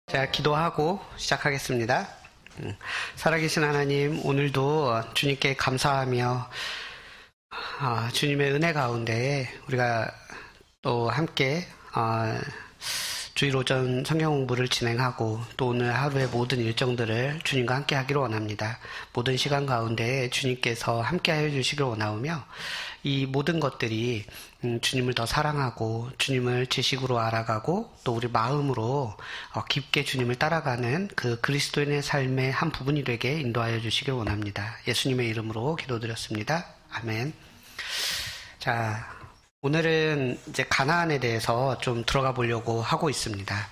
자, 기도하고 시작하겠습니다. 살아계신 하나님, 오늘도 주님께 감사하며 주님의 은혜 가운데 우리가 또 함께 주일 오전 성경 공부를 진행하고 또 오늘 하루의 모든 일정들을 주님과 함께 하기를 원합니다. 모든 시간 가운데 주님께서 함께 하여 주시기를 원하오며 이 모든 것들이 주님을 더 사랑하고 주님을 지식으로 알아가고 또 우리 마음으로 깊게 주님을 따라가는 그 그리스도인의 삶의 한 부분이 되게 인도하여 주시길 원합니다. 예수님의 이름으로 기도드렸습니다. 아멘. 자, 오늘은 이제 가나안에 대해서 좀 들어가 보려고 하고 있습니다.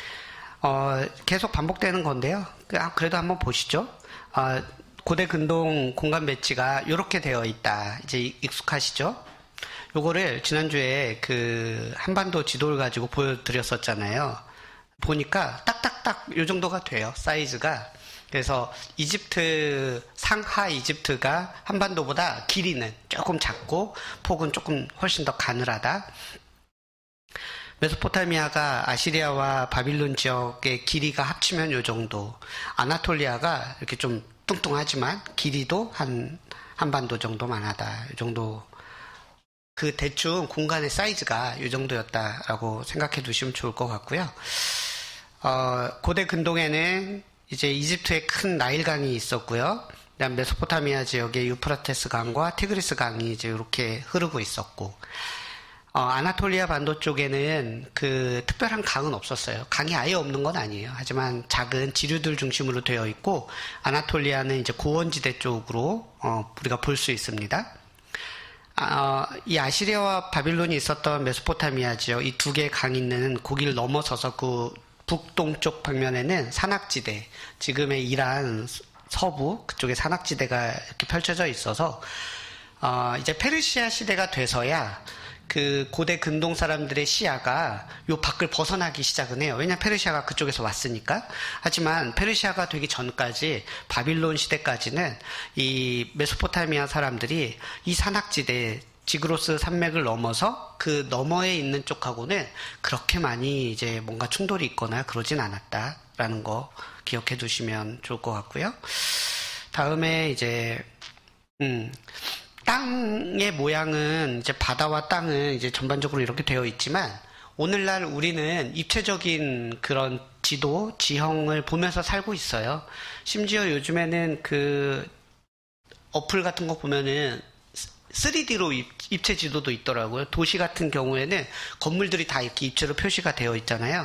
계속 반복되는 건데요. 그래도 한번 보시죠. 고대 근동 공간 배치가 이렇게 되어 있다. 이제 익숙하시죠? 요거를 지난주에 그 한반도 지도를 가지고 보여드렸었잖아요. 보니까 딱딱딱 요 정도가 돼요. 사이즈가. 그래서 이집트, 상하 이집트가 한반도보다 길이는 조금 작고 폭은 조금 훨씬 더 가늘하다. 메소포타미아가 아시리아와 바빌론 지역의 길이가 합치면 요 정도. 아나톨리아가 이렇게 좀 뚱뚱하지만 길이도 한반도 정도만 하다. 요 정도. 그 대충 공간의 사이즈가 이 정도였다라고 생각해 두시면 좋을 것 같고요. 고대 근동에는 이제 이집트에 큰 나일강이 있었고요. 그다음 메소포타미아 지역에 유프라테스 강과 티그리스 강이 이제 이렇게 흐르고 있었고, 아나톨리아 반도 쪽에는 그 특별한 강은 없었어요. 강이 아예 없는 건 아니에요. 하지만 작은 지류들 중심으로 되어 있고, 아나톨리아는 이제 고원지대 쪽으로 우리가 볼 수 있습니다. 이 아시리아와 바빌론이 있었던 메소포타미아 지역, 이 두 개의 강이 있는 고기를 넘어서서 그 북동쪽 방면에는 산악지대, 지금의 이란 서부 그쪽에 산악지대가 이렇게 펼쳐져 있어서 이제 페르시아 시대가 돼서야 그 고대 근동 사람들의 시야가 요 밖을 벗어나기 시작은 해요. 왜냐하면 페르시아가 그쪽에서 왔으니까. 하지만 페르시아가 되기 전까지 바빌론 시대까지는 이 메소포타미아 사람들이 이 산악지대 지그로스 산맥을 넘어서 그 너머에 있는 쪽하고는 그렇게 많이 이제 뭔가 충돌이 있거나 그러진 않았다라는 거 기억해 두시면 좋을 것 같고요. 다음에 이제 땅의 모양은 이제 바다와 땅은 이제 전반적으로 이렇게 되어 있지만 오늘날 우리는 입체적인 그런 지도, 지형을 보면서 살고 있어요. 심지어 요즘에는 그 어플 같은 거 보면은 3D로 입체 지도도 있더라고요. 도시 같은 경우에는 건물들이 다 이렇게 입체로 표시가 되어 있잖아요.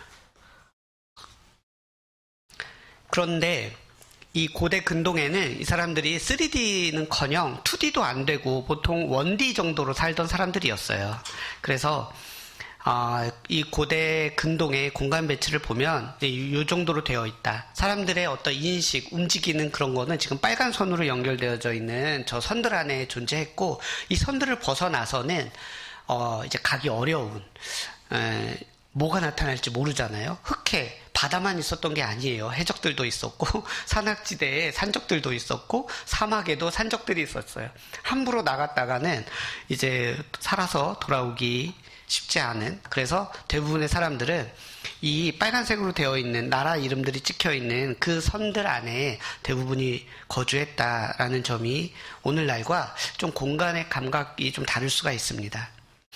그런데 이 고대 근동에는 이 사람들이 3D는커녕 2D도 안 되고 보통 1D 정도로 살던 사람들이었어요. 그래서 이 고대 근동의 공간 배치를 보면 이 정도로 되어 있다. 사람들의 어떤 인식, 움직이는 그런 거는 지금 빨간 선으로 연결되어져 있는 저 선들 안에 존재했고, 이 선들을 벗어나서는 이제 가기 어려운 뭐가 나타날지 모르잖아요. 흑해, 바다만 있었던 게 아니에요. 해적들도 있었고 산악지대에 산적들도 있었고 사막에도 산적들이 있었어요. 함부로 나갔다가는 이제 살아서 돌아오기 쉽지 않은, 그래서 대부분의 사람들은 이 빨간색으로 되어 있는 나라 이름들이 찍혀 있는 그 선들 안에 대부분이 거주했다라는 점이 오늘날과 좀 공간의 감각이 좀 다를 수가 있습니다.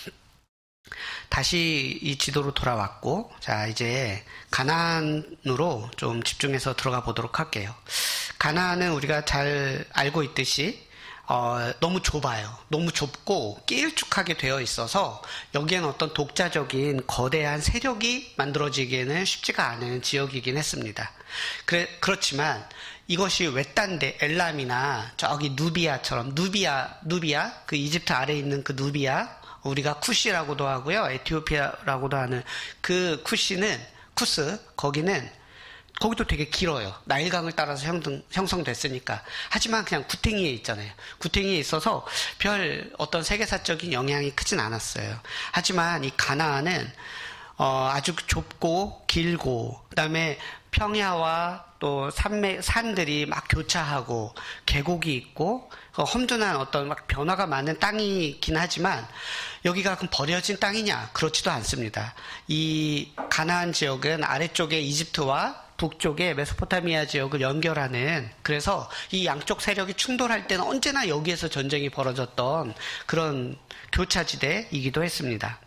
다시 이 지도로 돌아왔고, 자, 이제 가나안으로 좀 집중해서 들어가 보도록 할게요. 가나안은 우리가 잘 알고 있듯이 너무 좁아요. 너무 좁고 길쭉하게 되어 있어서 여기에는 어떤 독자적인 거대한 세력이 만들어지기에는 쉽지가 않은 지역이긴 했습니다. 그렇지만 이것이 외딴데 엘람이나 저기 누비아처럼, 누비아, 그 이집트 아래에 있는 그 누비아, 우리가 쿠시라고도 하고요, 에티오피아라고도 하는 그 쿠스, 거기도 되게 길어요. 나일강을 따라서 형성됐으니까. 하지만 그냥 구탱이에 있잖아요. 구탱이에 있어서 별 어떤 세계사적인 영향이 크진 않았어요. 하지만 이 가나안은 아주 좁고 길고, 그 다음에 평야와 또 산들이 막 교차하고 계곡이 있고 험준한 어떤 막 변화가 많은 땅이긴 하지만 여기가 그럼 버려진 땅이냐? 그렇지도 않습니다. 이 가나안 지역은 아래쪽에 이집트와 북쪽에 메소포타미아 지역을 연결하는, 그래서 이 양쪽 세력이 충돌할 때는 언제나 여기에서 전쟁이 벌어졌던 그런 교차지대이기도 했습니다.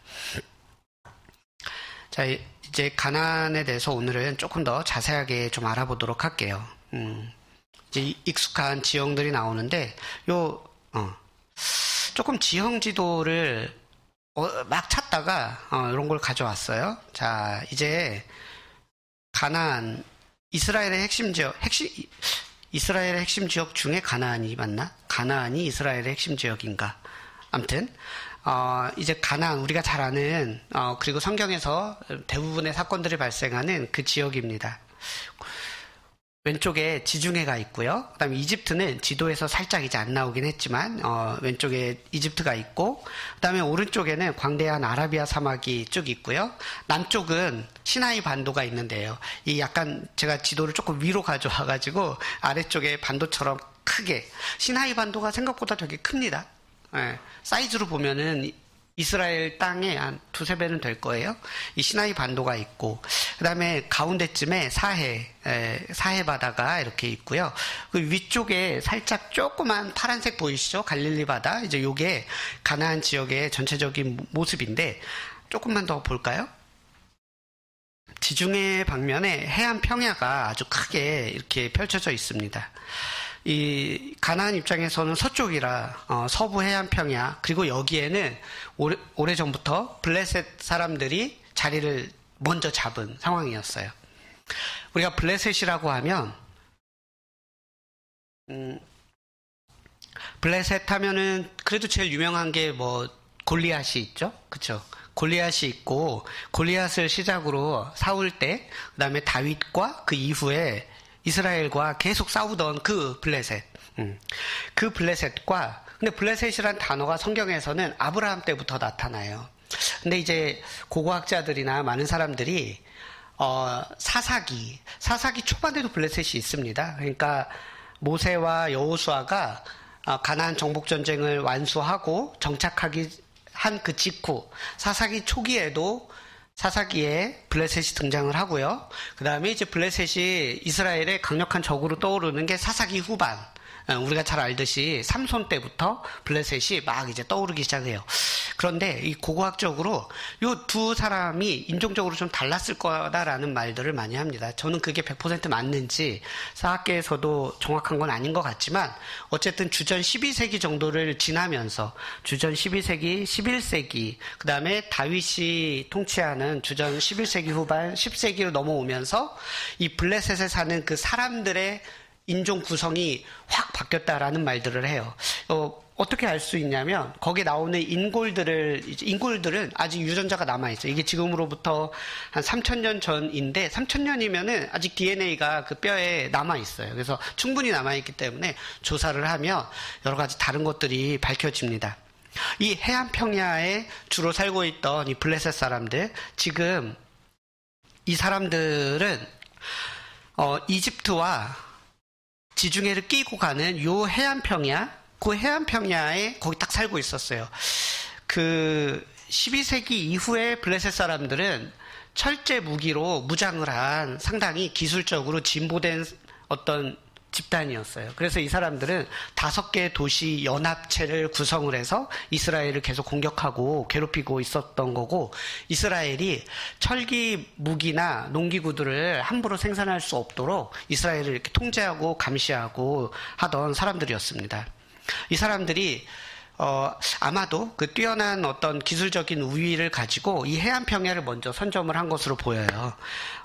자, 이제 가나안에 대해서 오늘은 조금 더 자세하게 좀 알아보도록 할게요. 이제 익숙한 지형들이 나오는데, 조금 지형 지도를 막 찾다가 이런 걸 가져왔어요. 자, 이제 가나안, 이스라엘의 핵심 지역 중에 가나안이 맞나? 가나안이 이스라엘의 핵심 지역인가? 아무튼 이제 가나안, 우리가 잘 아는 그리고 성경에서 대부분의 사건들이 발생하는 그 지역입니다. 왼쪽에 지중해가 있고요. 그 다음에 이집트는 지도에서 살짝 이제 안 나오긴 했지만 왼쪽에 이집트가 있고, 그 다음에 오른쪽에는 광대한 아라비아 사막이 쭉 있고요. 남쪽은 시나이 반도가 있는데요. 이 약간 제가 지도를 조금 위로 가져와가지고 아래쪽에 반도처럼 크게, 시나이 반도가 생각보다 되게 큽니다. 네, 사이즈로 보면은 이스라엘 땅의 한 두세 배는 될 거예요. 이 시나이 반도가 있고, 그 다음에 가운데쯤에 사해 바다가 이렇게 있고요. 그 위쪽에 살짝 조그만 파란색 보이시죠? 갈릴리 바다. 이제 요게 가나안 지역의 전체적인 모습인데, 조금만 더 볼까요? 지중해 방면에 해안 평야가 아주 크게 이렇게 펼쳐져 있습니다. 이 가나안 입장에서는 서쪽이라 서부 해안 평야, 그리고 여기에는 오래전부터 블레셋 사람들이 자리를 먼저 잡은 상황이었어요. 우리가 블레셋이라고 하면 블레셋 하면은 그래도 제일 유명한 게 뭐 골리앗이 있죠, 그렇죠? 골리앗이 있고, 골리앗을 시작으로 사울 때, 그 다음에 다윗과 그 이후에 이스라엘과 계속 싸우던 그 블레셋. 그 블레셋과, 근데 블레셋이란 단어가 성경에서는 아브라함 때부터 나타나요. 근데 이제 고고학자들이나 많은 사람들이, 사사기 초반에도 블레셋이 있습니다. 그러니까 모세와 여호수아가 가나안 정복전쟁을 완수하고 정착하기 한 그 직후, 사사기 초기에도 사사기에 블레셋이 등장을 하고요. 그 다음에 이제 블레셋이 이스라엘의 강력한 적으로 떠오르는 게 사사기 후반. 우리가 잘 알듯이 삼손 때부터 블레셋이 막 이제 떠오르기 시작해요. 그런데 이 고고학적으로 이 두 사람이 인종적으로 좀 달랐을 거다라는 말들을 많이 합니다. 저는 그게 100% 맞는지 사학계에서도 정확한 건 아닌 것 같지만, 어쨌든 주전 12세기 정도를 지나면서 주전 12세기, 11세기, 그 다음에 다윗이 통치하는 주전 11세기 후반 10세기로 넘어오면서 이 블레셋에 사는 그 사람들의 인종 구성이 확 바뀌었다라는 말들을 해요. 어떻게 알 수 있냐면, 거기에 나오는 인골들은 아직 유전자가 남아있어요. 이게 지금으로부터 한 3,000년 전인데, 3,000년이면은 아직 DNA가 그 뼈에 남아있어요. 그래서 충분히 남아있기 때문에 조사를 하면 여러 가지 다른 것들이 밝혀집니다. 이 해안 평야에 주로 살고 있던 이 블레셋 사람들, 지금 이 사람들은 이집트와 지중해를 끼고 가는 요 해안평야, 그 해안평야에 거기 딱 살고 있었어요. 그 12세기 이후에 블레셋 사람들은 철제 무기로 무장을 한 상당히 기술적으로 진보된 어떤 집단이었어요. 그래서 이 사람들은 5개의 도시 연합체를 구성을 해서 이스라엘을 계속 공격하고 괴롭히고 있었던 거고, 이스라엘이 철기 무기나 농기구들을 함부로 생산할 수 없도록 이스라엘을 이렇게 통제하고 감시하고 하던 사람들이었습니다. 이 사람들이 아마도 그 뛰어난 어떤 기술적인 우위를 가지고 이 해안 평야를 먼저 선점을 한 것으로 보여요.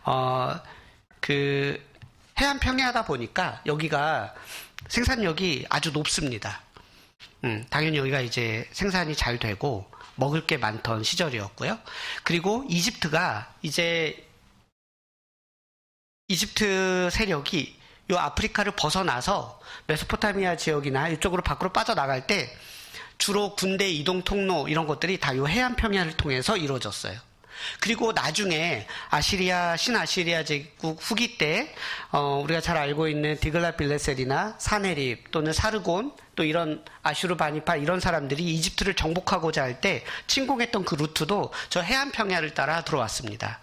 해안 평야다 보니까 여기가 생산력이 아주 높습니다. 당연히 여기가 이제 생산이 잘 되고 먹을 게 많던 시절이었고요. 그리고 이집트가 이제 이집트 세력이 이 아프리카를 벗어나서 메소포타미아 지역이나 이쪽으로 밖으로 빠져나갈 때 주로 군대 이동 통로 이런 것들이 다 이 해안 평야를 통해서 이루어졌어요. 그리고 나중에 신아시리아 제국 후기 때 우리가 잘 알고 있는 디글랏빌레셀이나 사네립 또는 사르곤 또 이런 아슈르바니파 이런 사람들이 이집트를 정복하고자 할 때 침공했던 그 루트도 저 해안 평야를 따라 들어왔습니다.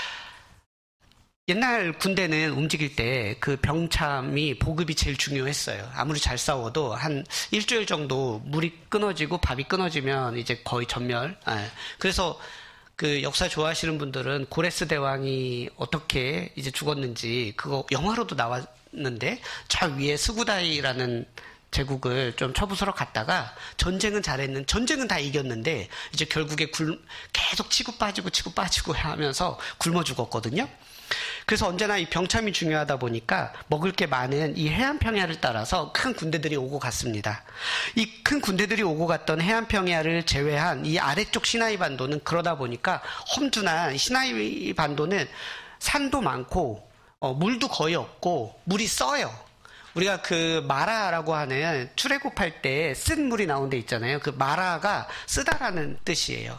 옛날 군대는 움직일 때 그 병참이 보급이 제일 중요했어요. 아무리 잘 싸워도 한 일주일 정도 물이 끊어지고 밥이 끊어지면 이제 거의 전멸. 그래서 그 역사 좋아하시는 분들은 고레스 대왕이 어떻게 이제 죽었는지 그거 영화로도 나왔는데 저 위에 스구다이라는 제국을 좀 처부수러 갔다가 전쟁은 다 이겼는데 이제 결국에 계속 치고 빠지고 하면서 굶어 죽었거든요. 그래서 언제나 이 병참이 중요하다 보니까 먹을 게 많은 이 해안 평야를 따라서 큰 군대들이 오고 갔습니다. 이 큰 군대들이 오고 갔던 해안 평야를 제외한 이 아래쪽 시나이 반도는 그러다 보니까 험준한 시나이 반도는 산도 많고 물도 거의 없고 물이 써요. 우리가 그 마라라고 하는 출애굽할 때 쓴 물이 나온 데 있잖아요. 그 마라가 쓰다라는 뜻이에요.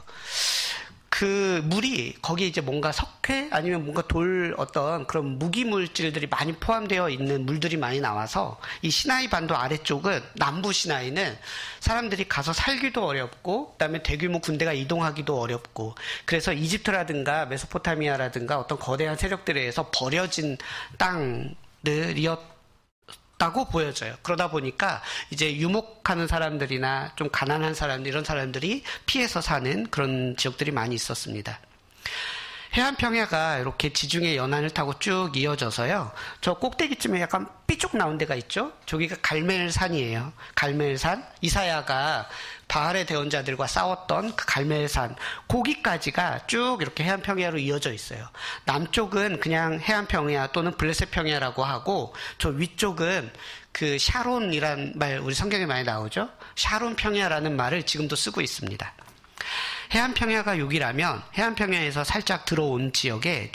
그 물이 거기에 이제 뭔가 석회 아니면 뭔가 어떤 그런 무기 물질들이 많이 포함되어 있는 물들이 많이 나와서 이 시나이 반도 아래쪽은 남부 시나이는 사람들이 가서 살기도 어렵고 그다음에 대규모 군대가 이동하기도 어렵고 그래서 이집트라든가 메소포타미아라든가 어떤 거대한 세력들에 의해서 버려진 땅들이었다고 보여져요. 그러다 보니까 이제 유목하는 사람들이나 좀 가난한 사람들 이런 사람들이 피해서 사는 그런 지역들이 많이 있었습니다. 해안 평야가 이렇게 지중해 연안을 타고 쭉 이어져서요. 저 꼭대기쯤에 약간 삐쭉 나온 데가 있죠. 저기가 갈멜산이에요. 갈멜산. 이사야가 바알의 대언자들과 싸웠던 그 갈멜산. 거기까지가 쭉 이렇게 해안 평야로 이어져 있어요. 남쪽은 그냥 해안 평야 또는 블레셋 평야라고 하고 저 위쪽은 그 샤론이란 말 우리 성경에 많이 나오죠. 샤론 평야라는 말을 지금도 쓰고 있습니다. 해안평야가 여기라면 해안평야에서 살짝 들어온 지역에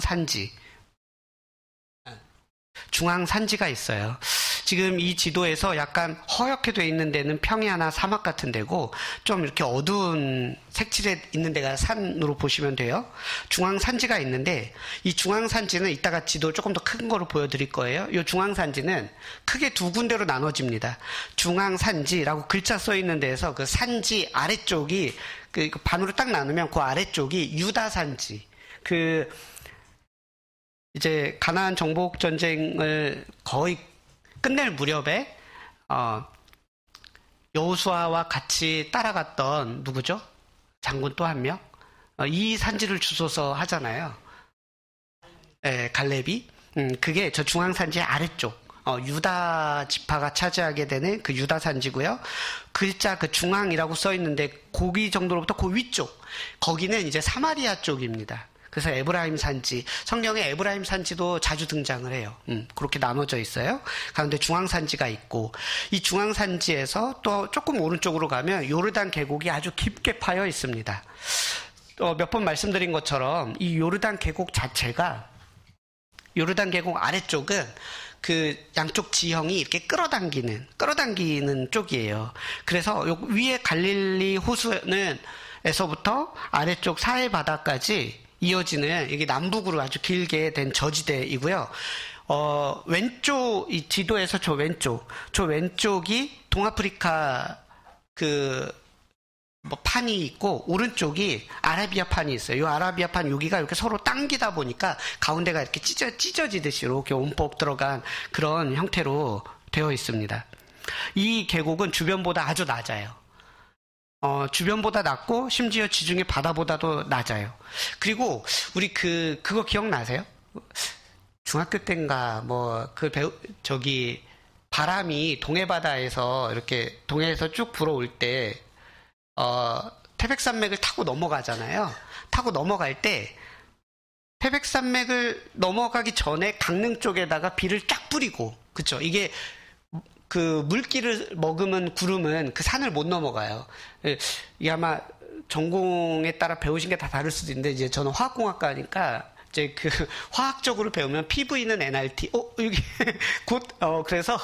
중앙산지가 있어요. 지금 이 지도에서 약간 허옇게 돼 있는 데는 평야나 사막 같은 데고 좀 이렇게 어두운 색칠에 있는 데가 산으로 보시면 돼요. 중앙산지가 있는데 이 중앙산지는 이따가 지도 조금 더 큰 거로 보여드릴 거예요. 이 중앙산지는 크게 두 군데로 나눠집니다. 중앙산지라고 글자 써 있는 데에서 그 산지 아래쪽이 그 반으로 딱 나누면 그 아래쪽이 유다산지. 이제 가나안 정복 전쟁을 거의 끝낼 무렵에 여호수아와 같이 따라갔던 누구죠? 장군 또 한 명? 이 산지를 주소서 하잖아요. 갈렙이. 그게 저 중앙산지의 아래쪽. 유다 지파가 차지하게 되는 그 유다 산지고요. 글자 그 중앙이라고 써 있는데 고기 정도로부터 그 위쪽. 거기는 이제 사마리아 쪽입니다. 그래서 에브라임 산지, 성경에 에브라임 산지도 자주 등장을 해요. 그렇게 나눠져 있어요. 가운데 중앙산지가 있고, 이 중앙산지에서 또 조금 오른쪽으로 가면 요르단 계곡이 아주 깊게 파여 있습니다. 몇 번 말씀드린 것처럼 이 요르단 계곡 자체가, 요르단 계곡 아래쪽은 그 양쪽 지형이 이렇게 끌어당기는 쪽이에요. 그래서 요 위에 갈릴리 호수는 에서부터 아래쪽 사해 바다까지 이어지는 이게 남북으로 아주 길게 된 저지대이고요. 왼쪽 이 지도에서 저 왼쪽이 동아프리카 판이 있고 오른쪽이 아라비아 판이 있어요. 이 아라비아 판 여기가 이렇게 서로 당기다 보니까 가운데가 이렇게 찢어지듯이 이렇게 움푹 들어간 그런 형태로 되어 있습니다. 이 계곡은 주변보다 아주 낮아요. 주변보다 낮고 심지어 지중해 바다보다도 낮아요. 그리고 우리 그거 기억나세요? 중학교 때인가 바람이 동해바다에서 이렇게 동해에서 쭉 불어올 때 태백산맥을 타고 넘어가잖아요. 타고 넘어갈 때 태백산맥을 넘어가기 전에 강릉 쪽에다가 비를 쫙 뿌리고, 그쵸? 이게 그 물기를 머금은 구름은 그 산을 못 넘어가요. 이게 아마 전공에 따라 배우신 게 다 다를 수도 있는데, 이제 저는 화학공학과니까 이제 그 화학적으로 배우면 PV는 nRT, 여기 그래서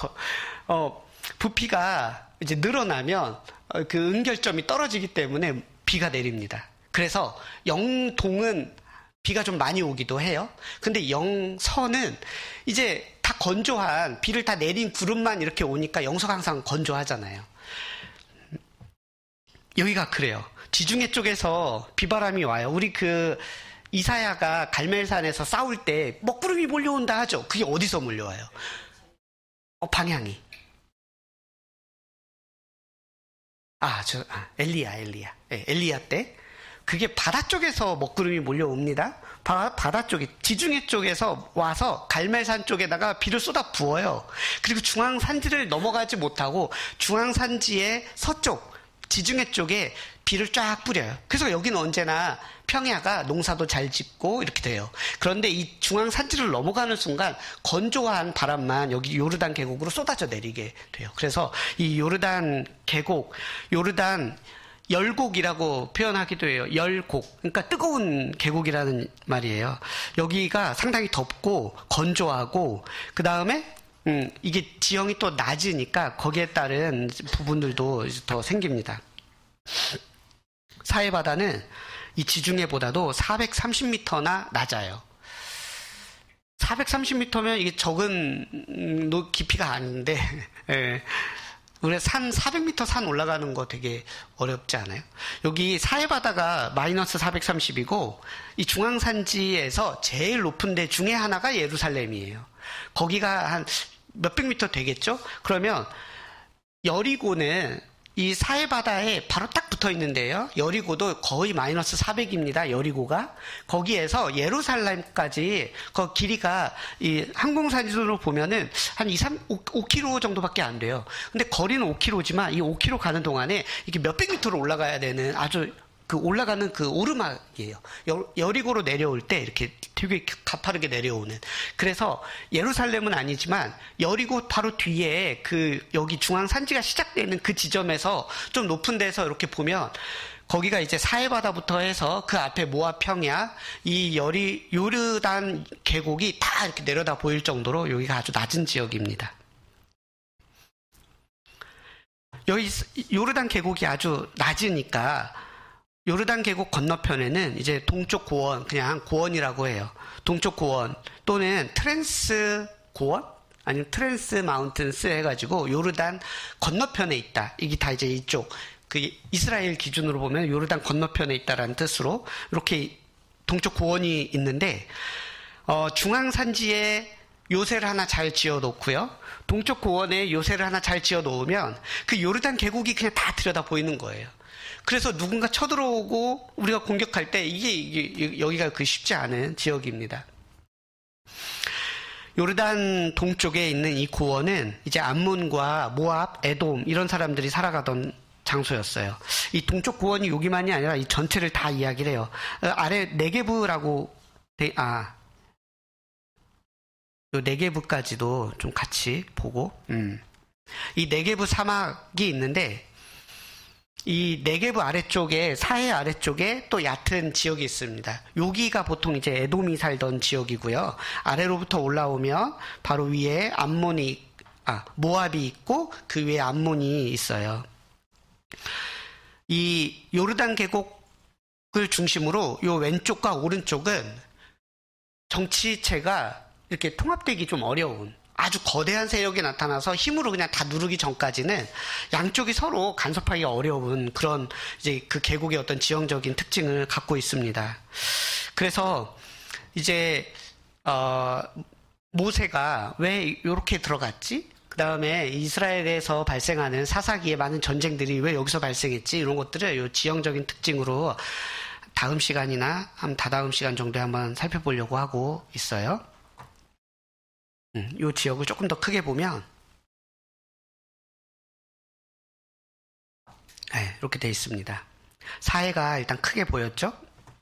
부피가 이제 늘어나면 그 응결점이 떨어지기 때문에 비가 내립니다. 그래서 영동은 비가 좀 많이 오기도 해요. 근데 영서는 이제 다 건조한, 비를 다 내린 구름만 이렇게 오니까 영서가 항상 건조하잖아요. 여기가 그래요. 지중해 쪽에서 비바람이 와요. 우리 이사야가 갈멜산에서 싸울 때 먹구름이 몰려온다 하죠. 그게 어디서 몰려와요? 방향이. 엘리야. 네, 엘리야 때. 그게 바다 쪽에서 먹구름이 몰려옵니다. 바다 쪽에, 지중해 쪽에서 와서 갈멜산 쪽에다가 비를 쏟아 부어요. 그리고 중앙산지를 넘어가지 못하고 중앙산지의 서쪽, 지중해 쪽에 비를 쫙 뿌려요. 그래서 여기는 언제나 평야가 농사도 잘 짓고 이렇게 돼요. 그런데 이 중앙산지를 넘어가는 순간 건조한 바람만 여기 요르단 계곡으로 쏟아져 내리게 돼요. 그래서 이 요르단 계곡, 요르단 열곡이라고 표현하기도 해요. 열곡. 그러니까 뜨거운 계곡이라는 말이에요. 여기가 상당히 덥고 건조하고, 그 다음에 이게 지형이 또 낮으니까 거기에 따른 부분들도 더 생깁니다. 사해바다는 이 지중해보다도 430m나 낮아요. 430m면 이게 적은 깊이가 아닌데, 예. 우리 400m 산 올라가는 거 되게 어렵지 않아요? 여기 사해바다가 마이너스 430이고, 이 중앙산지에서 제일 높은 데 중에 하나가 예루살렘이에요. 거기가 한 몇백 미터 되겠죠? 그러면 여리고는 이 사해바다에 바로 딱 붙어 있는데요. 여리고도 거의 마이너스 400입니다. 여리고가. 거기에서 예루살렘까지 그 길이가 이 항공사진으로 보면은 한 5km 정도밖에 안 돼요. 근데 거리는 5km지만 이 5km 가는 동안에 이게 몇백 미터를 올라가야 되는 아주 올라가는 오르막이에요. 여리고로 내려올 때 이렇게 되게 가파르게 내려오는. 그래서 예루살렘은 아니지만 여리고 바로 뒤에 여기 중앙산지가 시작되는 그 지점에서 좀 높은 데서 이렇게 보면 거기가 이제 사해바다부터 해서 그 앞에 모압 평야, 이 요르단 계곡이 다 이렇게 내려다 보일 정도로 여기가 아주 낮은 지역입니다. 여기 요르단 계곡이 아주 낮으니까 요르단 계곡 건너편에는 이제 동쪽 고원, 그냥 고원이라고 해요. 동쪽 고원 또는 트랜스 고원? 아니면 트랜스 마운틴스 해가지고 요르단 건너편에 있다. 이게 다 이제 이쪽, 이스라엘 기준으로 보면 요르단 건너편에 있다라는 뜻으로 이렇게 동쪽 고원이 있는데, 중앙산지에 요새를 하나 잘 지어 놓고요. 동쪽 고원에 요새를 하나 잘 지어 놓으면 그 요르단 계곡이 그냥 다 들여다 보이는 거예요. 그래서 누군가 쳐들어오고 우리가 공격할 때 이게 여기가 쉽지 않은 지역입니다. 요르단 동쪽에 있는 이 고원은 이제 암몬과 모압, 에돔 이런 사람들이 살아가던 장소였어요. 이 동쪽 고원이 여기만이 아니라 이 전체를 다 이야기를 해요. 아래 네게브라고 요 네게브까지도 좀 같이 보고, 이 네게브 사막이 있는데, 이 네게브 아래쪽에, 사해 아래쪽에 또 얕은 지역이 있습니다. 여기가 보통 이제 에돔이 살던 지역이고요. 아래로부터 올라오면 바로 위에 모압이 있고 그 위에 암몬이 있어요. 이 요르단 계곡을 중심으로 요 왼쪽과 오른쪽은 정치체가 이렇게 통합되기 좀 어려운, 아주 거대한 세력이 나타나서 힘으로 그냥 다 누르기 전까지는 양쪽이 서로 간섭하기 어려운 그런 이제 그 계곡의 어떤 지형적인 특징을 갖고 있습니다. 그래서 이제 모세가 왜 이렇게 들어갔지? 그 다음에 이스라엘에서 발생하는 사사기에 많은 전쟁들이 왜 여기서 발생했지? 이런 것들을 이 지형적인 특징으로 다음 시간이나 한 다다음 시간 정도에 한번 살펴보려고 하고 있어요. 이 지역을 조금 더 크게 보면, 네, 이렇게 되어 있습니다. 사해가 일단 크게 보였죠?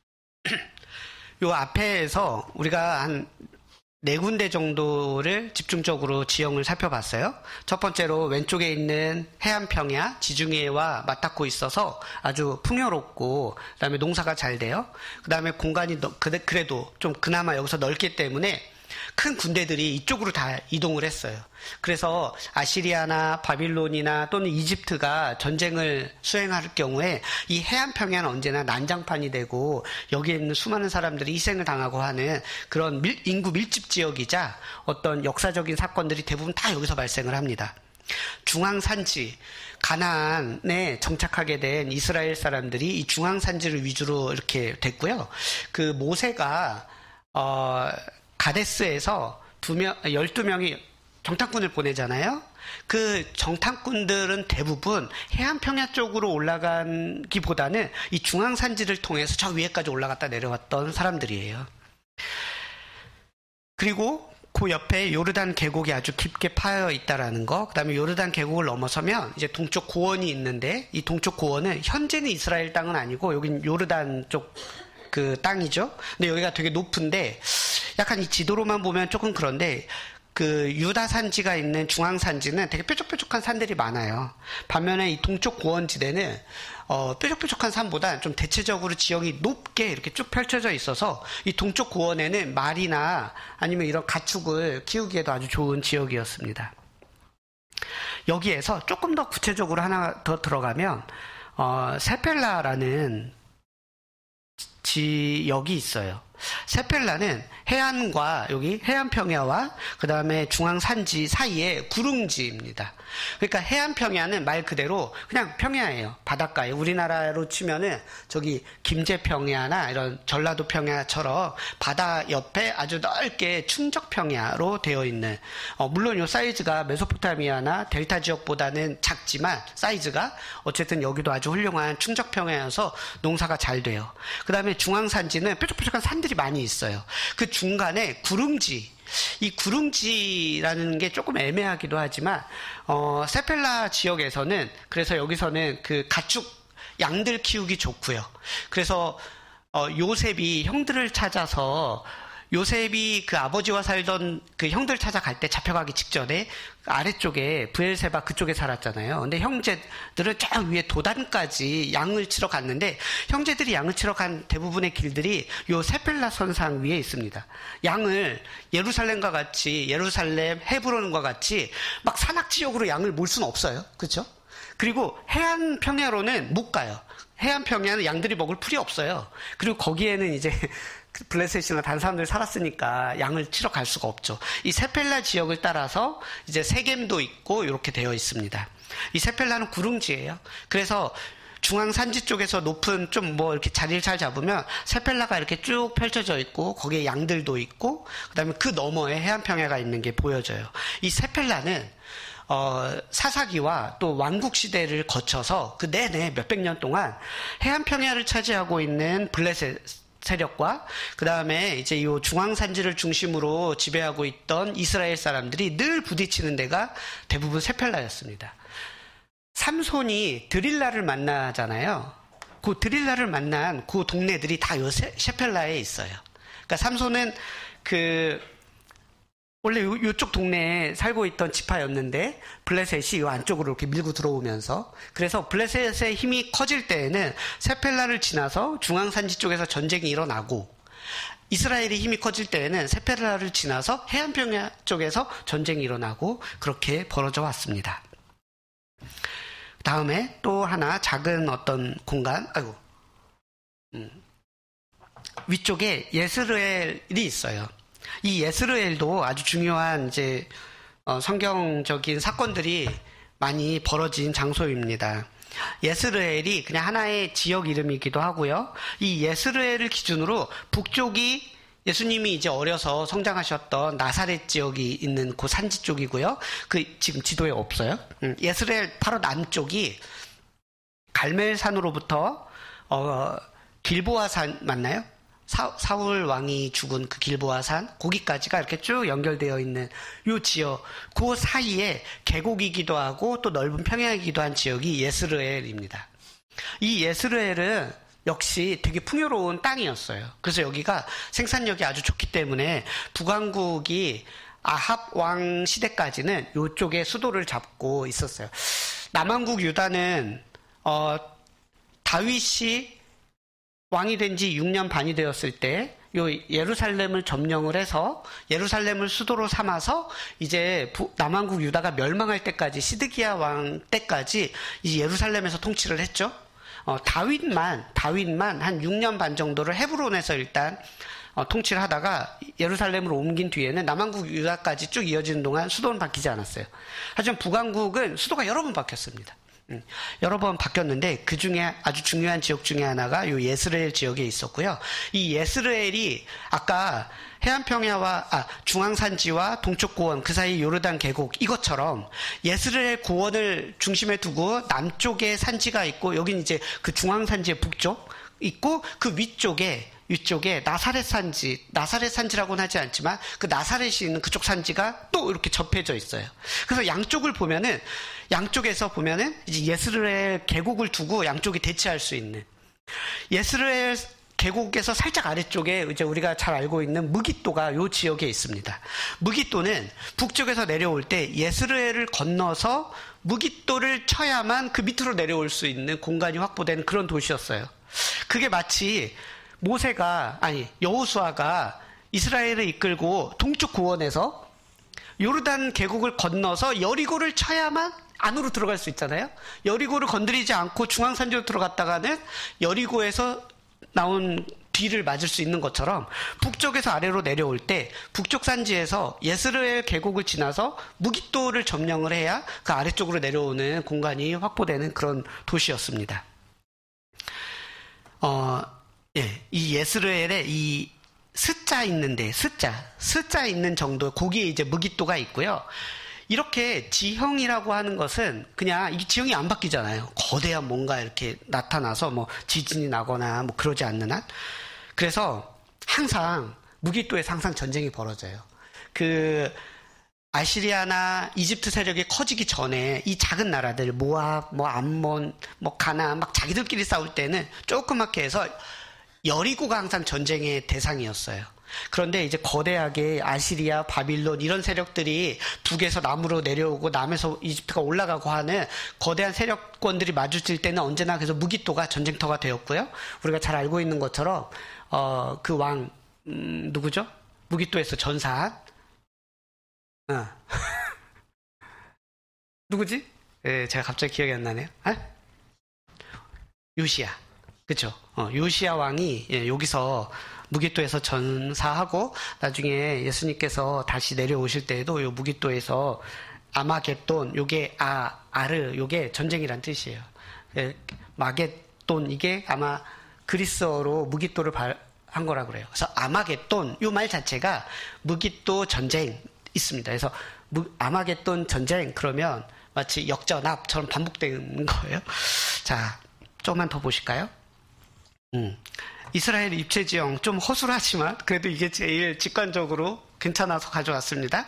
요 앞에서 우리가 한 4군데 정도를 집중적으로 지형을 살펴봤어요. 첫 번째로 왼쪽에 있는 해안평야, 지중해와 맞닿고 있어서 아주 풍요롭고, 그 다음에 농사가 잘 돼요. 그 다음에 공간이 그래도 좀 그나마 여기서 넓기 때문에 큰 군대들이 이쪽으로 다 이동을 했어요. 그래서 아시리아나 바빌론이나 또는 이집트가 전쟁을 수행할 경우에 이 해안평야는 언제나 난장판이 되고 여기에 있는 수많은 사람들이 희생을 당하고 하는 그런 인구 밀집 지역이자 어떤 역사적인 사건들이 대부분 다 여기서 발생을 합니다. 중앙산지, 가나안에 정착하게 된 이스라엘 사람들이 이 중앙산지를 위주로 이렇게 됐고요. 그 모세가 가데스에서 12명이 정탐꾼을 보내잖아요. 그 정탐꾼들은 대부분 해안평야 쪽으로 올라간기보다는 이 중앙산지를 통해서 저 위에까지 올라갔다 내려왔던 사람들이에요. 그리고 그 옆에 요르단 계곡이 아주 깊게 파여 있다라는 거, 그 다음에 요르단 계곡을 넘어서면 이제 동쪽 고원이 있는데, 이 동쪽 고원은 현재는 이스라엘 땅은 아니고 여긴 요르단 쪽 그 땅이죠. 근데 여기가 되게 높은데 약간 이 지도로만 보면 조금 그런데 그 유다 산지가 있는 중앙 산지는 되게 뾰족뾰족한 산들이 많아요. 반면에 이 동쪽 고원지대는 뾰족뾰족한 산보다 좀 대체적으로 지형이 높게 이렇게 쭉 펼쳐져 있어서 이 동쪽 고원에는 말이나 아니면 이런 가축을 키우기에도 아주 좋은 지역이었습니다. 여기에서 조금 더 구체적으로 하나 더 들어가면 세펠라라는 지역이 있어요. 세펠라는 해안과 여기 해안평야와 그 다음에 중앙산지 사이에 구릉지입니다. 그러니까 해안평야는 말 그대로 그냥 평야예요. 바닷가에. 우리나라로 치면은 저기 김제평야나 이런 전라도평야처럼 바다 옆에 아주 넓게 충적평야로 되어 있는, 물론 이 사이즈가 메소포타미아나 델타 지역보다는 작지만 사이즈가 어쨌든 여기도 아주 훌륭한 충적평야여서 농사가 잘 돼요. 그 다음에 중앙산지는 뾰족뾰족한 산들이 많이 있어요. 그 중간에 구릉지, 이 구릉지라는 게 조금 애매하기도 하지만 세펠라 지역에서는, 그래서 여기서는 그 가축 양들 키우기 좋고요. 그래서 요셉이 형들을 찾아서, 요셉이 그 아버지와 살던 그 형들 찾아갈 때 잡혀가기 직전에 아래쪽에 브엘세바 그쪽에 살았잖아요. 근데 형제들은 쫙 위에 도단까지 양을 치러 갔는데 형제들이 양을 치러 간 대부분의 길들이 요 세펠라 선상 위에 있습니다. 양을 예루살렘과 같이, 예루살렘, 헤브론과 같이 막 산악 지역으로 양을 몰 수는 없어요. 그렇죠? 그리고 해안 평야로는 못 가요. 해안 평야는 양들이 먹을 풀이 없어요. 그리고 거기에는 이제 블레셋이나 다른 사람들이 살았으니까 양을 치러 갈 수가 없죠. 이 세펠라 지역을 따라서 이제 세겜도 있고 이렇게 되어 있습니다. 이 세펠라는 구릉지예요. 그래서 중앙산지 쪽에서 높은 좀 뭐 이렇게 자리를 잘 잡으면 세펠라가 이렇게 쭉 펼쳐져 있고 거기에 양들도 있고 그다음에 그 너머에 해안평야가 있는 게 보여져요. 이 세펠라는 사사기와 또 왕국 시대를 거쳐서 그 내내 몇백 년 동안 해안평야를 차지하고 있는 블레셋 세력과 그 다음에 이제 이 중앙산지를 중심으로 지배하고 있던 이스라엘 사람들이 늘 부딪히는 데가 대부분 세펠라였습니다. 삼손이 드릴라를 만나잖아요. 그 드릴라를 만난 그 동네들이 다 요 세펠라에 있어요. 그러니까 삼손은 원래 요쪽 동네에 살고 있던 지파였는데 블레셋이 이 안쪽으로 이렇게 밀고 들어오면서, 그래서 블레셋의 힘이 커질 때에는 세펠라를 지나서 중앙산지 쪽에서 전쟁이 일어나고, 이스라엘의 힘이 커질 때에는 세펠라를 지나서 해안평야 쪽에서 전쟁이 일어나고 그렇게 벌어져 왔습니다. 다음에 또 하나 작은 어떤 공간, 위쪽에 예스르엘이 있어요. 이 예스르엘도 아주 중요한 이제 성경적인 사건들이 많이 벌어진 장소입니다. 예스르엘이 그냥 하나의 지역 이름이기도 하고요. 이 예스르엘을 기준으로 북쪽이 예수님이 이제 어려서 성장하셨던 나사렛 지역이 있는 그 산지 쪽이고요. 지금 지도에 없어요. 예스르엘 바로 남쪽이 갈멜산으로부터 길보아산 맞나요? 사울 왕이 죽은 그 길보아산, 거기까지가 이렇게 쭉 연결되어 있는 요 지역, 그 사이에 계곡이기도 하고 또 넓은 평야이기도 한 지역이 예스르엘입니다. 이 예스르엘은 역시 되게 풍요로운 땅이었어요. 그래서 여기가 생산력이 아주 좋기 때문에 북왕국이 아합 왕 시대까지는 이쪽에 수도를 잡고 있었어요. 남왕국 유다는 다윗이 왕이 된 지 6년 반이 되었을 때 요 예루살렘을 점령을 해서 예루살렘을 수도로 삼아서 이제 남왕국 유다가 멸망할 때까지 시드기야 왕 때까지 이 예루살렘에서 통치를 했죠. 다윗만 한 6년 반 정도를 헤브론에서 일단 통치를 하다가 예루살렘으로 옮긴 뒤에는 남왕국 유다까지 쭉 이어지는 동안 수도는 바뀌지 않았어요. 하지만 북왕국은 수도가 여러 번 바뀌었습니다. 여러 번 바뀌었는데 그 중에 아주 중요한 지역 중에 하나가 요 예스레엘 지역에 있었고요. 이 예스레엘이 아까 해안평야와 중앙산지와 동쪽 고원 그 사이 요르단 계곡 이것처럼 예스레엘 고원을 중심에 두고 남쪽에 산지가 있고 여긴 이제 그 중앙산지의 북쪽 있고 그 위쪽에 나사렛 산지라고는 하지 않지만 그 나사렛이 있는 그쪽 산지가 또 이렇게 접해져 있어요. 그래서 양쪽에서 보면은 이제 예스레엘 계곡을 두고 양쪽이 대치할 수 있는 예스레엘 계곡에서 살짝 아래쪽에 이제 우리가 잘 알고 있는 무깃도가 요 지역에 있습니다. 무깃도는 북쪽에서 내려올 때 예스레엘을 건너서 무깃도를 쳐야만 그 밑으로 내려올 수 있는 공간이 확보된 그런 도시였어요. 그게 마치 여호수아가 이스라엘을 이끌고 동쪽 고원에서 요르단 계곡을 건너서 여리고를 쳐야만 안으로 들어갈 수 있잖아요. 여리고를 건드리지 않고 중앙산지로 들어갔다가는 여리고에서 나온 뒤를 맞을 수 있는 것처럼 북쪽에서 아래로 내려올 때 북쪽 산지에서 예스레엘 계곡을 지나서 무깃도를 점령을 해야 그 아래쪽으로 내려오는 공간이 확보되는 그런 도시였습니다. 이 예스레엘에 이 스자 있는데 스자 있는 정도 거기에 이제 무깃도가 있고요. 이렇게 지형이라고 하는 것은 그냥 이 지형이 안 바뀌잖아요. 거대한 뭔가 이렇게 나타나서 뭐 지진이 나거나 뭐 그러지 않는 한. 그래서 항상 무깃도에서 항상 전쟁이 벌어져요. 그 아시리아나 이집트 세력이 커지기 전에 이 작은 나라들 모압, 뭐 암몬, 뭐 가나안 막 자기들끼리 싸울 때는 조그맣게 해서 여리고가 항상 전쟁의 대상이었어요. 그런데 이제 거대하게 아시리아, 바빌론 이런 세력들이 북에서 남으로 내려오고 남에서 이집트가 올라가고 하는 거대한 세력권들이 마주칠 때는 언제나 그래서 무깃도가 전쟁터가 되었고요. 우리가 잘 알고 있는 것처럼 그 왕 누구죠? 무깃도에서 전사한 누구지? 제가 갑자기 기억이 안 나네요. 요시야. 그쵸? 요시야 왕이 여기서 무깃도에서 전사하고 나중에 예수님께서 다시 내려오실 때에도 요 무깃도에서 아마겟돈 요게 요게 전쟁이란 뜻이에요. 마겟돈 이게 아마 그리스어로 무깃도를 한 거라 그래요. 그래서 아마겟돈 요 말 자체가 무깃도 전쟁 있습니다. 그래서 아마겟돈 전쟁 그러면 마치 역전압처럼 반복되는 거예요. 자, 조금만 더 보실까요? 이스라엘 입체지형 좀 허술하지만 그래도 이게 제일 직관적으로 괜찮아서 가져왔습니다.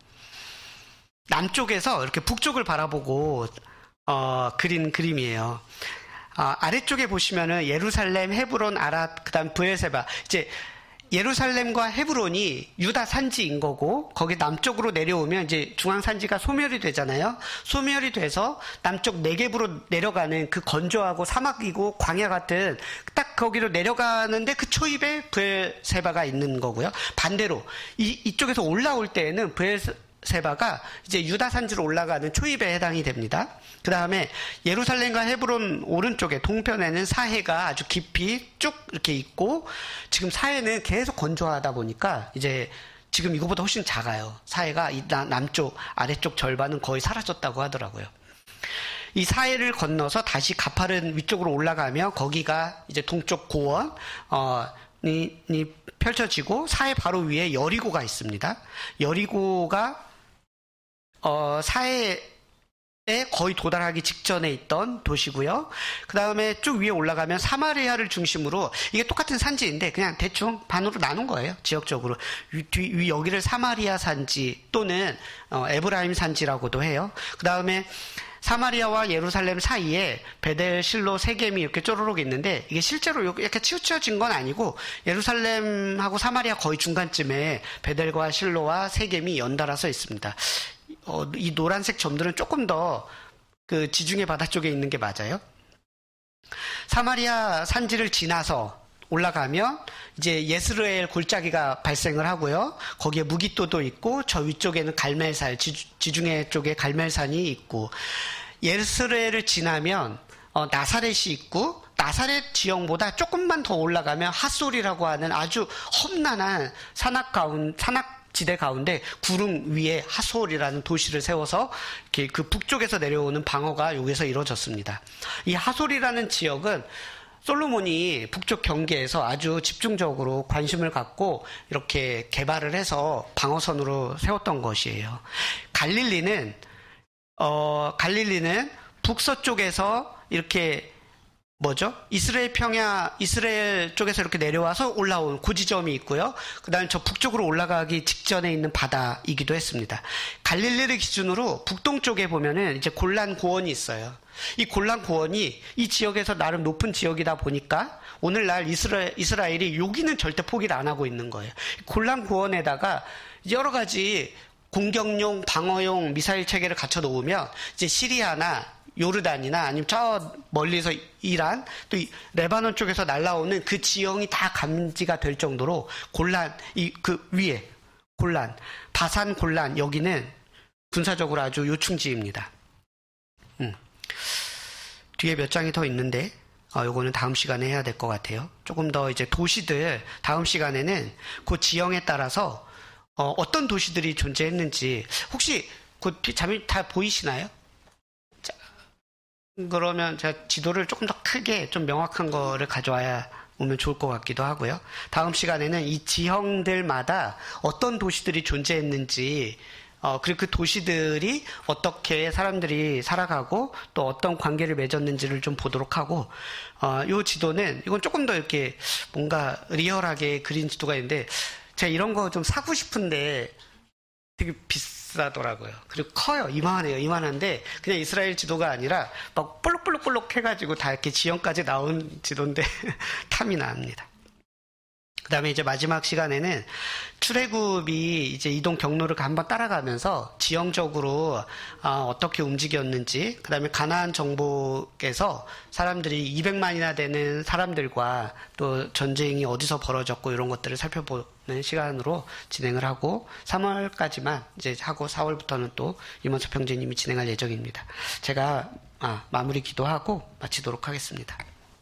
남쪽에서 이렇게 북쪽을 바라보고 그린 그림이에요. 아래쪽에 보시면은 예루살렘, 헤브론, 아랏, 그다음 브엘세바. 이제 예루살렘과 헤브론이 유다 산지인 거고 거기 남쪽으로 내려오면 이제 중앙 산지가 소멸이 되잖아요. 소멸이 돼서 남쪽 네겝으로 내려가는 그 건조하고 사막이고 광야 같은 딱 거기로 내려가는데 그 초입에 브엘세바가 있는 거고요. 반대로 이쪽에서 올라올 때에는 브엘세바가 이제 유다 산지로 올라가는 초입에 해당이 됩니다. 그 다음에 예루살렘과 헤브론 오른쪽에 동편에는 사해가 아주 깊이 쭉 이렇게 있고 지금 사해는 계속 건조하다 보니까 이제 지금 이거보다 훨씬 작아요. 사해가 이 남쪽 아래쪽 절반은 거의 사라졌다고 하더라고요. 이 사해를 건너서 다시 가파른 위쪽으로 올라가면 거기가 이제 동쪽 고원 이 펼쳐지고 사해 바로 위에 여리고가 있습니다. 여리고가 사해에 거의 도달하기 직전에 있던 도시고요. 그 다음에 쭉 위에 올라가면 사마리아를 중심으로 이게 똑같은 산지인데 그냥 대충 반으로 나눈 거예요. 지역적으로. 여기를 사마리아 산지 또는 에브라임 산지라고도 해요. 그 다음에 사마리아와 예루살렘 사이에 베델, 실로, 세겜이 이렇게 쪼르륵 있는데 이게 실제로 이렇게 치우쳐진 건 아니고 예루살렘하고 사마리아 거의 중간쯤에 베델과 실로와 세겜이 연달아서 있습니다. 이 노란색 점들은 조금 더 그 지중해 바다 쪽에 있는 게 맞아요. 사마리아 산지를 지나서 올라가면 이제 예스르엘 골짜기가 발생을 하고요. 거기에 무깃도도 있고 저 위쪽에는 갈멜산, 지중해 쪽에 갈멜산이 있고 예스르엘을 지나면 나사렛이 있고 나사렛 지형보다 조금만 더 올라가면 핫솔이라고 하는 아주 험난한 산악지대 가운데 구름 위에 하솔이라는 도시를 세워서 이렇게 그 북쪽에서 내려오는 방어가 여기서 이루어졌습니다. 이 하솔이라는 지역은 솔로몬이 북쪽 경계에서 아주 집중적으로 관심을 갖고 이렇게 개발을 해서 방어선으로 세웠던 것이에요. 갈릴리는 북서쪽에서 이렇게 이스라엘 쪽에서 이렇게 내려와서 올라온 그 지점이 있고요. 그 다음에 저 북쪽으로 올라가기 직전에 있는 바다이기도 했습니다. 갈릴리를 기준으로 북동쪽에 보면은 이제 골란 고원이 있어요. 이 골란 고원이 이 지역에서 나름 높은 지역이다 보니까 오늘날 이스라엘이 여기는 절대 포기를 안 하고 있는 거예요. 골란 고원에다가 여러 가지 공격용, 방어용 미사일 체계를 갖춰 놓으면 이제 시리아나 요르단이나 아니면 저 멀리서 이란 또 레바논 쪽에서 날라오는 그 지형이 다 감지가 될 정도로 그 위에 바산 골란 여기는 군사적으로 아주 요충지입니다. 뒤에 몇 장이 더 있는데 요거는 다음 시간에 해야 될 것 같아요. 조금 더 이제 도시들 다음 시간에는 그 지형에 따라서 어떤 도시들이 존재했는지 혹시 그 잠이 다 보이시나요? 그러면 제가 지도를 조금 더 크게 좀 명확한 거를 가져와야 오면 좋을 것 같기도 하고요. 다음 시간에는 이 지형들마다 어떤 도시들이 존재했는지 그리고 그 도시들이 어떻게 사람들이 살아가고 또 어떤 관계를 맺었는지를 좀 보도록 하고 요 지도는 이건 조금 더 이렇게 뭔가 리얼하게 그린 지도가 있는데 제가 이런 거 좀 사고 싶은데 되게 비싸더라고요. 그리고 커요. 이만한데 그냥 이스라엘 지도가 아니라 막 볼록볼록 해가지고 다 이렇게 지형까지 나온 지도인데 탐이 납니다. 그 다음에 이제 마지막 시간에는 출애굽이 이제 이동 경로를 한번 따라가면서 지형적으로 어떻게 움직였는지, 그 다음에 가나안 정복에서 사람들이 200만이나 되는 사람들과 또 전쟁이 어디서 벌어졌고 이런 것들을 살펴보는 시간으로 진행을 하고 3월까지만 이제 하고 4월부터는 또 임원석 평제님이 진행할 예정입니다. 제가 마무리 기도하고 마치도록 하겠습니다.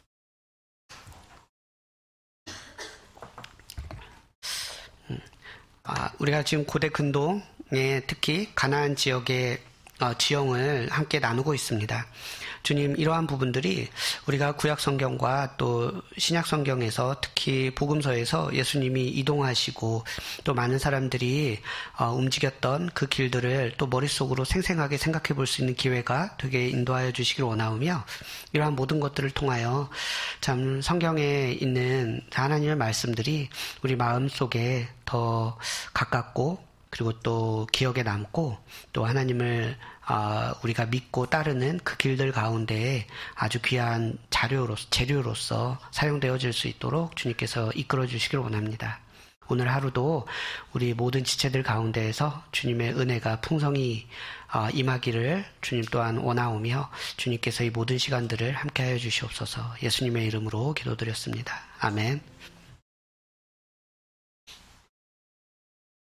우리가 지금 고대 근동에 특히 가나안 지역의 지형을 함께 나누고 있습니다. 주님, 이러한 부분들이 우리가 구약 성경과 또 신약 성경에서 특히 복음서에서 예수님이 이동하시고 또 많은 사람들이 움직였던 그 길들을 또 머릿속으로 생생하게 생각해 볼 수 있는 기회가 되게 인도하여 주시길 원하오며, 이러한 모든 것들을 통하여 참 성경에 있는 하나님의 말씀들이 우리 마음속에 더 가깝고 그리고 또 기억에 남고 또 하나님을 우리가 믿고 따르는 그 길들 가운데 아주 귀한 재료로서 사용되어질 수 있도록 주님께서 이끌어 주시길 원합니다. 오늘 하루도 우리 모든 지체들 가운데에서 주님의 은혜가 풍성히 임하기를 주님 또한 원하오며, 주님께서 이 모든 시간들을 함께하여 주시옵소서. 예수님의 이름으로 기도드렸습니다. 아멘.